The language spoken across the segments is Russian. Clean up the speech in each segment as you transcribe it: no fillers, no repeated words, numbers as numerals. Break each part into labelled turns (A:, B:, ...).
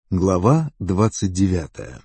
A: Глава 29.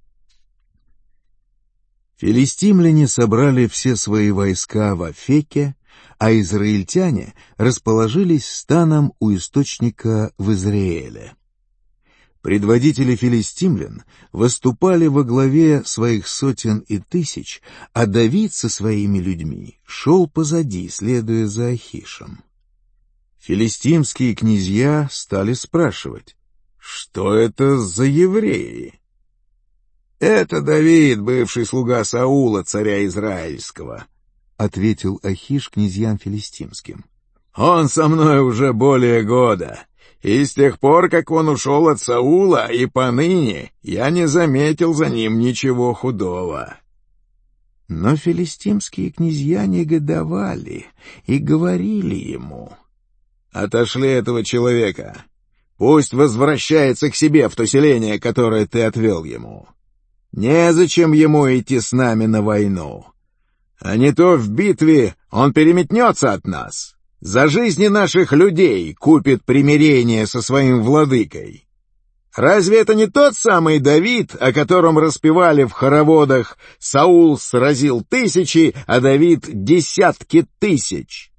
A: Филистимляне собрали все свои войска в Афеке, а израильтяне расположились станом у источника в Израиле. Предводители филистимлян выступали во главе своих сотен и тысяч, а Давид со своими людьми шел позади, следуя за Ахишем. Филистимские князья стали спрашивать: «Что это за евреи?» «Это Давид, бывший слуга Саула, царя Израильского», — ответил Ахиш князьям филистимским. «Он со мной уже более года, и с тех пор, как он ушел от Саула, и поныне я не заметил за ним ничего худого». Но филистимские князья негодовали и говорили ему: «Отошли этого человека. Пусть возвращается к себе в то селение, которое ты отвел ему. Незачем ему идти с нами на войну. А не то в битве он переметнется от нас. За жизни наших людей купит примирение со своим владыкой. Разве это не тот самый Давид, о котором распевали в хороводах: «Саул сразил тысячи, а Давид десятки тысяч»?»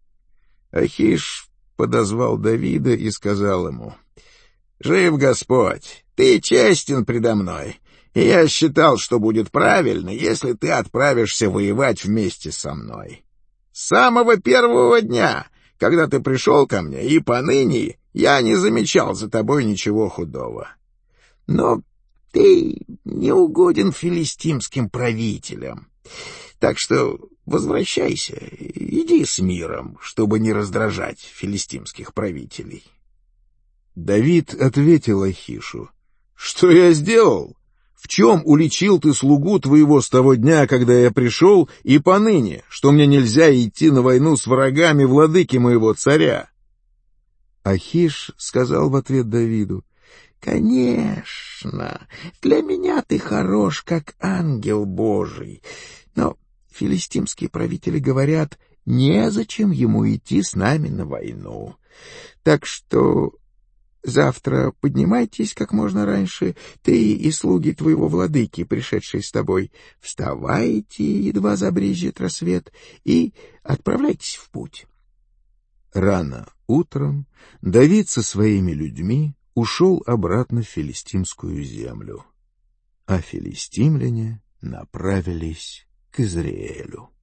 A: Ахиш подозвал Давида и сказал ему: «Жив Господь, ты честен предо мной, и я считал, что будет правильно, если ты отправишься воевать вместе со мной. С самого первого дня, когда ты пришел ко мне, и поныне я не замечал за тобой ничего худого. Но ты не угоден филистимским правителям, так что возвращайся, иди с миром, чтобы не раздражать филистимских правителей». Давид ответил Ахишу: «Что я сделал? В чем уличил ты слугу твоего с того дня, когда я пришел, и поныне, что мне нельзя идти на войну с врагами владыки моего царя?» Ахиш сказал в ответ Давиду: «Конечно, для меня ты хорош, как ангел Божий, но филистимские правители говорят: незачем ему идти с нами на войну. Так что завтра поднимайтесь как можно раньше, ты и слуги твоего владыки, пришедшие с тобой. Вставайте, едва забрезжит рассвет, и отправляйтесь в путь». Рано утром Давид со своими людьми ушел обратно в филистимскую землю, а филистимляне направились к Израилю.